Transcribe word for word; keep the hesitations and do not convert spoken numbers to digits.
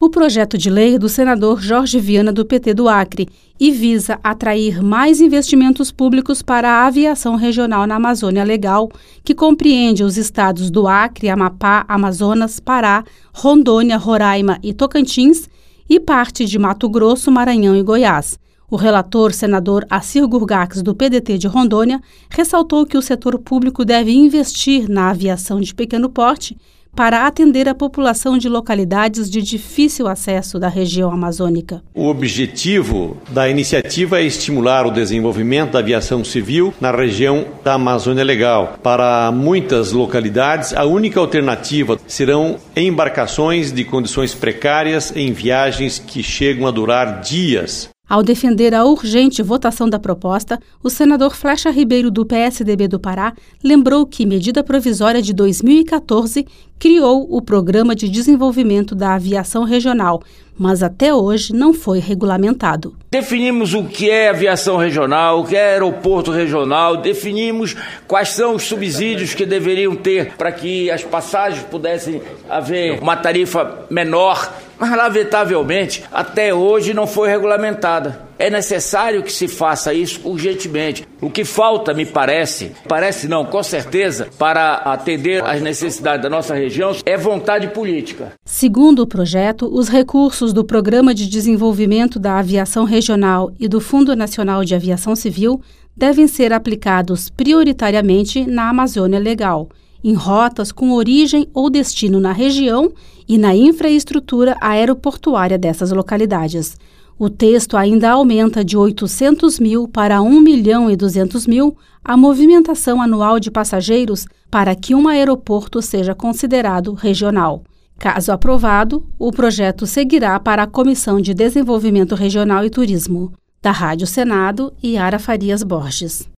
O projeto de lei é do senador Jorge Viana, do P T do Acre, e visa atrair mais investimentos públicos para a aviação regional na Amazônia Legal, que compreende os estados do Acre, Amapá, Amazonas, Pará, Rondônia, Roraima e Tocantins, e parte de Mato Grosso, Maranhão e Goiás. O relator, senador Assir Gurgax, do P D T de Rondônia, ressaltou que o setor público deve investir na aviação de pequeno porte para atender a população de localidades de difícil acesso da região amazônica. O objetivo da iniciativa é estimular o desenvolvimento da aviação civil na região da Amazônia Legal. Para muitas localidades, a única alternativa serão embarcações de condições precárias em viagens que chegam a durar dias. Ao defender a urgente votação da proposta, o senador Flecha Ribeiro, do P S D B do Pará, lembrou que medida provisória de dois mil e quatorze criou o Programa de Desenvolvimento da Aviação Regional, mas até hoje não foi regulamentado. Definimos o que é aviação regional, o que é aeroporto regional, definimos quais são os subsídios que deveriam ter para que as passagens pudessem haver uma tarifa menor, mas lamentavelmente até hoje não foi regulamentada. É necessário que se faça isso urgentemente. O que falta, me parece, parece não, com certeza, para atender às necessidades da nossa região, é vontade política. Segundo o projeto, os recursos do Programa de Desenvolvimento da Aviação Regional e do Fundo Nacional de Aviação Civil devem ser aplicados prioritariamente na Amazônia Legal, em rotas com origem ou destino na região e na infraestrutura aeroportuária dessas localidades. O texto ainda aumenta de oitocentos mil para um milhão e duzentos mil a movimentação anual de passageiros para que um aeroporto seja considerado regional. Caso aprovado, o projeto seguirá para a Comissão de Desenvolvimento Regional e Turismo. Da Rádio Senado, Yara Farias Borges.